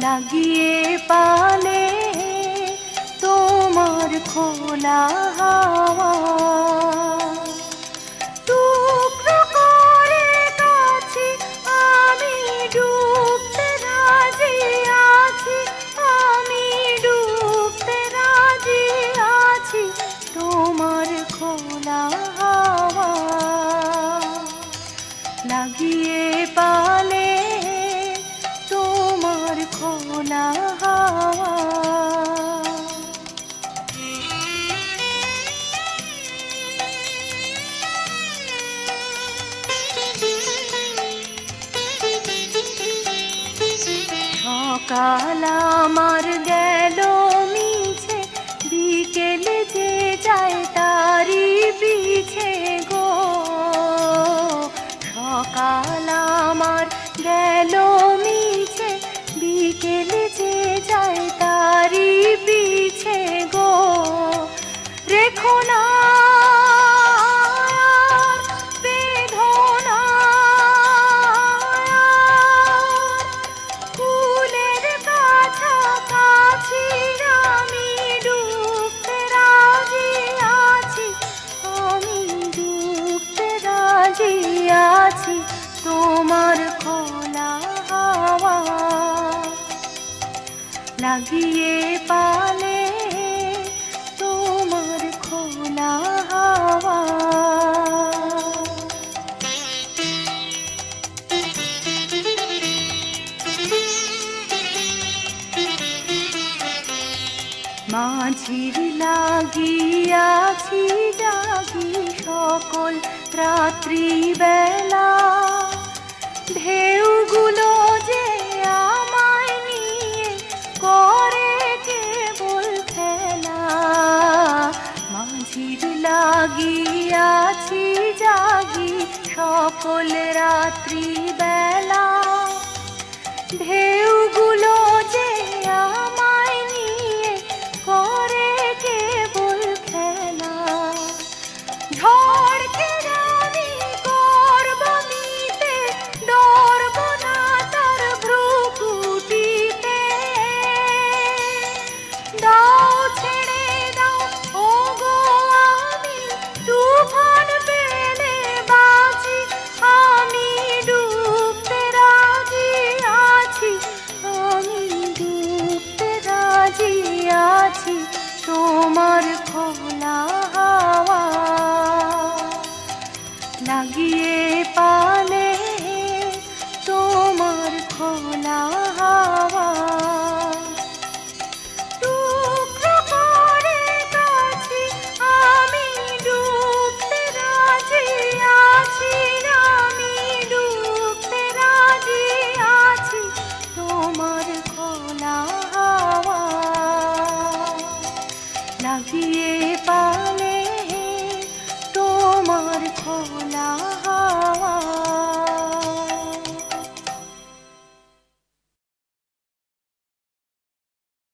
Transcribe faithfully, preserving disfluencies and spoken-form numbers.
লাগিয়ে পালে তোমার খোলা হাওয়া, টুকরো করে কাছে আমি ডুবতে রাজি আছি, আমি ডুবতে রাজি আছি তোমার খোলা হাওয়া, লাগিয়ে পালে তোমার খোলা হাওয়া। সকাল আমার গেল মিছে, বিকেলে যে যায় তারি পিছে গো, সকাল আমার গেল মিছে, বিকেলে যে যায় তারি পিছে গো, রেখো না বেদনা কুলের কাছাকাছি, আমি ডুবতে রাজি আছি, আমি ডুবতে রাজি আছি তোমার খোলা হাওয়া, লাগিয়ে পালে তোমার খোলা হাওয়া। মাঝির লাগিয়াছি জাগি সকল রাত্রি বেলা, ঢেউগুলো যে আমায় নিয়ে করে কেবল খেলা, মাঝির লাগিয়াছি জাগি সকল রাত্রি বেলা, ঢেউগুলো যে আমায় নিয়ে করে কেবল খেলা, ঝড়কে রানী করব মিতে, ডরব না তার ভ্রুকুটিতে, দাও ছেড়ে দাও ও গো আমি তুফান পেলে বাঁচি, আমি ডুবতে রাজি আছি, আমি ডুবতে রাজি আছি তোমার খোলা হাওয়া, লাগিয়ে পালে তোমার খোলা হাওয়া, টুকরো করে কাছে আমি ডুবতে রাজি আছি, আমি ডুবতে রাজি আছি তোমার খোলা হাওয়া, লাগিয়ে